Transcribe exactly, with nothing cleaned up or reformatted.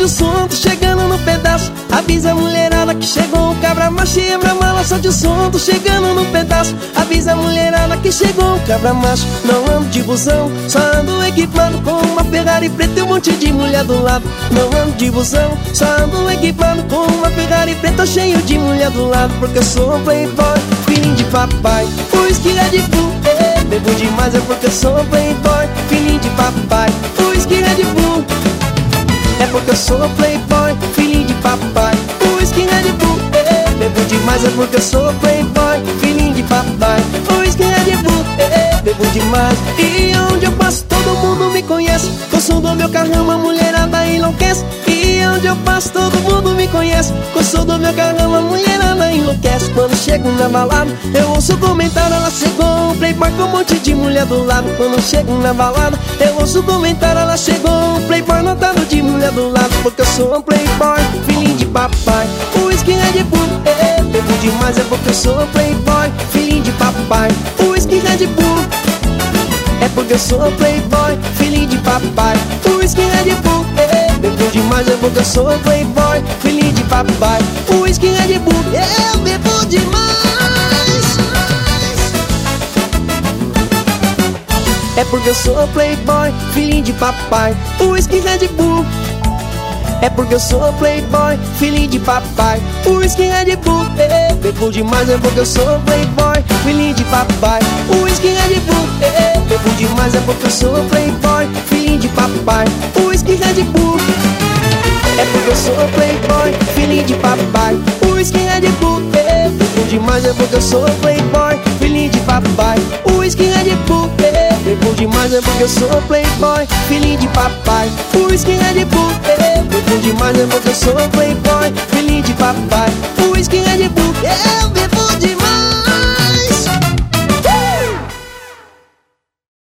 o som, tô chegando no pedaço. Avisa a mulherada que chegou o cabra macho. E abra a mala, solte o som, tô chegando no pedaço. Avisa a mulherada que chegou o cabra macho. Não ando de busão, só ando equipado com uma Ferrari preta e um monte de mulher do lado. Não ando de busão, só ando equipado com uma Ferrari preta cheio de mulher do lado. Porque eu sou um playboy, filhinho de papai. O whisky Red Bull, é, bebo demais é porque eu sou um playboy, filhinho de papai. O whisky Red Bull, é porque eu sou um playboy, filhinho de papai. O whisky Red Bull, é, bebo demais é porque eu sou playboy, filhinho de papai. O whisky Red Bull, é, bebo demais. E onde eu passo todo mundo me conhece. Com o som do meu carrão a mulherada enlouquece. E onde eu passo todo mundo me conhece. Com o som do meu carrão a mulherada enlouquece. Quando chego na balada eu ouço comentário, ela chegou um playboy com um monte de mulher do lado. Quando chego na balada eu ouço comentário, ela chegou um playboy notado de mulher do lado. Porque eu sou um playboy, filhinho de papai. O whisky Red Bull, é, bebo demais é porque eu sou um playboy, filhinho de papai. O whisky Red Bull, é porque eu sou um playboy, filhinho de papai. O whisky Red Bull, é, bebo demais é porque eu sou um playboy, filhinho de papai. O whisky Red Bull, é, eu bebo demais. É porque eu sou um playboy, filhinho de papai. O whisky Red Bull, é porque eu sou playboy, filhinho de papai. O whisky Red Bull, é, bebo demais é porque eu sou playboy, filhinho de papai. O whisky Red Bull, é, bebo demais é porque eu sou playboy, filhinho de papai. O whisky Red Bull, é porque eu sou playboy, filhinho de papai. O whisky Red Bull, é, bebo demais é porque eu sou playboy, filhinho de papai. O whisky Red Bull, é, bebo demais é porque eu sou playboy, filhinho de papai. O whisky Red Bull, é, bebo demais é porque eu sou playboy, filhinho de papai. O whisky Red Bull,